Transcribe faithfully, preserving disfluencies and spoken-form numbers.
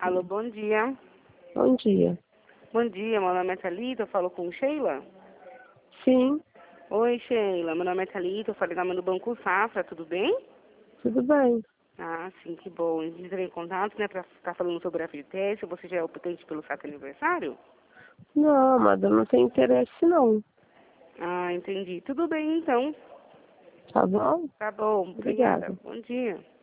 Alô, bom dia. Bom dia. Bom dia, meu nome é Thalita, eu falo com Sheila? Sim, Oi, Sheila, meu nome é Thalita, eu falei no Banco Safra, tudo bem? tudo bem. Ah, sim, que bom. A gente entrou em contato, né, pra ficar falando sobre a FGTS, você já é o potente pelo saque aniversário? Não, amada, não tem interesse não. Ah, entendi. Tudo bem, então. Tá bom? Tá bom, obrigada. Obrigada. Bom dia.